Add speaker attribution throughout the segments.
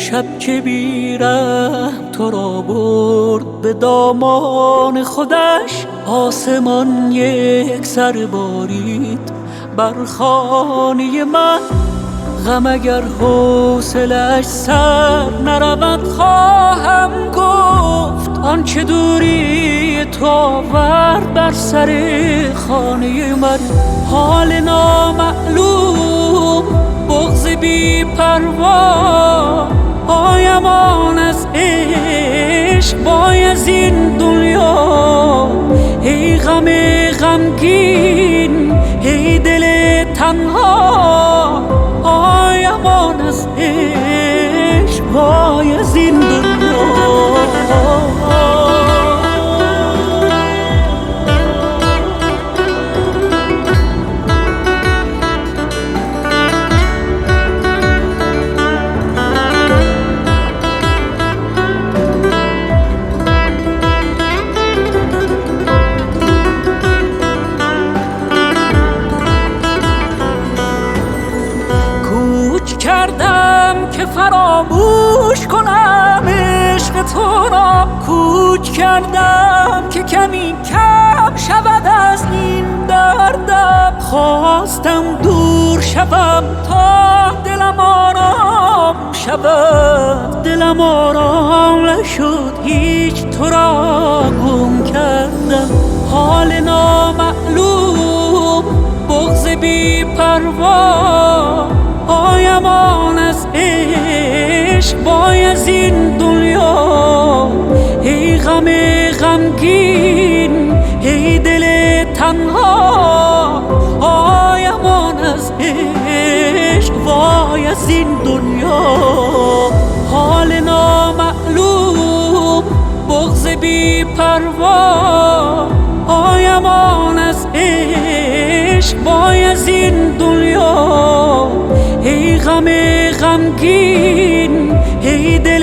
Speaker 1: شب که بیرحم تو را برد به دامان خودش، آسمان یک سر بارید بر خانه من. غم اگر حوصله‌اش سر نرود خواهم گفت، آنچه دوری تو آورد بر سر خانه من. حال نامعلوم، بغض بی پروا، پایمان از عشق وای از این دنیا. ای غم غمگین، ای دل تنها، پایمان از عشق وای از این دنیا. کردم که فراموش کنم عشق تو را، کوچ کردم که کمی کم شود از این دردم. خواستم دور شوم تا دلم آرام شود، دلم آرام نشد، هیچ تو را گم کردم. حال نامعلوم، بغض بی پروا، پایمان از عشق وای از این دنیا. ای غم غمگین، ای دل تنها، پایمان از عشق وای از این دنیا. حال نامعلوم، بغض بی پروا، پایمان از عشق وای از این دنیا. ای غم غمگین، ای دل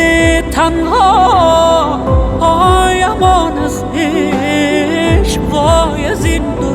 Speaker 1: تنها، پایمان از عشق وای از این دنیا.